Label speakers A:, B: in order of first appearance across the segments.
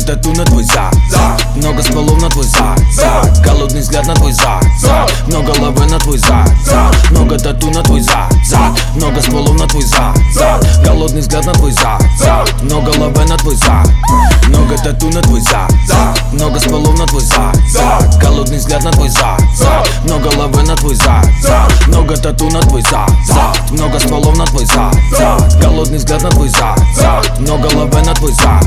A: тату на твой зад, много стволов на твой зад, голодный взгляд на твой зад, много лавы на твой зад, много тату на твой зад, много стволов на твой зад, голодный взгляд на твой зад, много лавы на твой зад, много тату на твой зад, много стволов на твой зад, голодный взгляд на твой зад, много лавы на твой зад, много тату на твой зад, много стволов на твой зад, голодный взгляд на твой зад, много лавы на твой зад.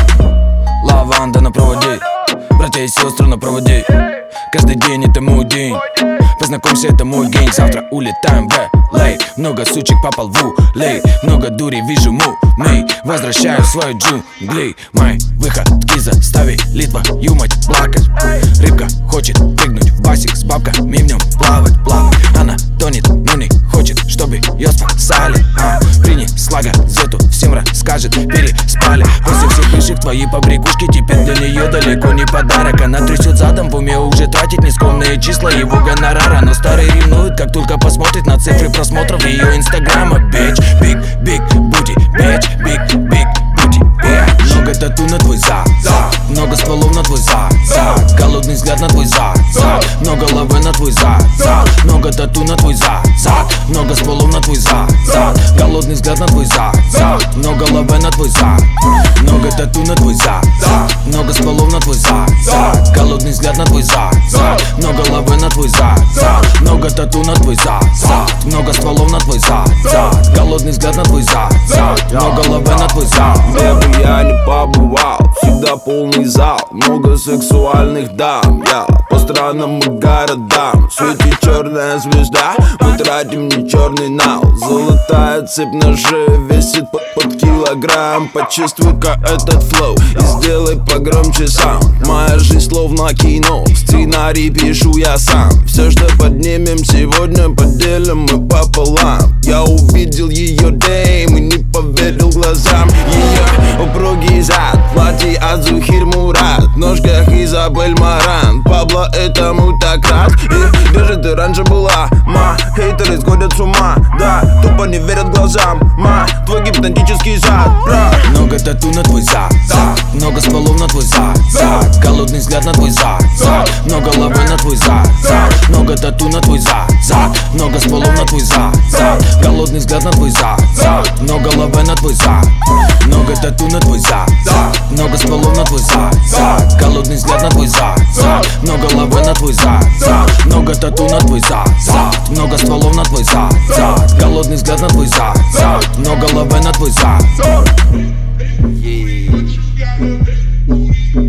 A: Лаванда на проводе, братья и сестры на проводе. Каждый день это мой день. Познакомься, это мой гейм. Завтра улетаем в LA. Много сучек попал в улей. Много дури вижу мумей. Возвращаю в свою джунгли. Мои выходки заставили твою мать плакать. Рыбка хочет прыгнуть в басик с бабками в нем плавать. Она тонет, но не хочет, чтобы ее спасали. Принесла газету, всем расскажет, переспали. После всех вышек твои побрякушки теперь для нее далеко не подарок. Она трясет задом, в уме уже тратить нескромные числа его гонорара. Но старый ревнует, как только посмотрит на цифры просмотров ее инстаграма. Bitch, big, big booty, bitch, big, big booty, bitch. Много тату на твой зад, много стволов на твой зад, голодный взгляд на твой зад, много лавы на твой зад, много тату на твой зад, много стволов на твой зад, голодный взгляд на твой зад, много лавы на твой зад, много тату на твой зад, много стволов на твой зад, голодный взгляд на твой зад, много лавы на твой зад, много тату на твой зад, много стволов на твой зад, голодный взгляд на твой зад, много лавы на твой зад.
B: Где бы я не побывал, всегда полный зал, много сексуальных дам. Я по странам и городам, светит черная звезда, мы тратим не черный нал. Золотая цепь на шее весит под килограмм. Почувствуй-ка этот флоу и сделай погромче сам. Моя жизнь словно кино, сценарий пишу я сам. Все, что поднимем сегодня, поделим мы пополам. Я увидел ее дейм и не поверил глазам. Ее упругий зад, платье от Зухир Мурат, в ножках Изабель Маран. Пабло этому так рад. И где же ты раньше была, ма? Хейтеры сходят с ума, да, тупо не верят глазам, ма. Твой гипнотический зад, бра.
A: Много тату на твой зад, много стволов на твой зад, голодный взгляд на твой зад, много лавы на твой зад, много тату на твой зад, много стволов на твой зад, голодный взгляд на твой зад, много лавы на твой зад, много тату на твой зад, много стволов на твой зад, голодный взгляд на твой зад, много лавы на твой зад, много тату на твой зад, много стволов на твой зад, голодный взгляд на твой зад, много лавы на твой зад.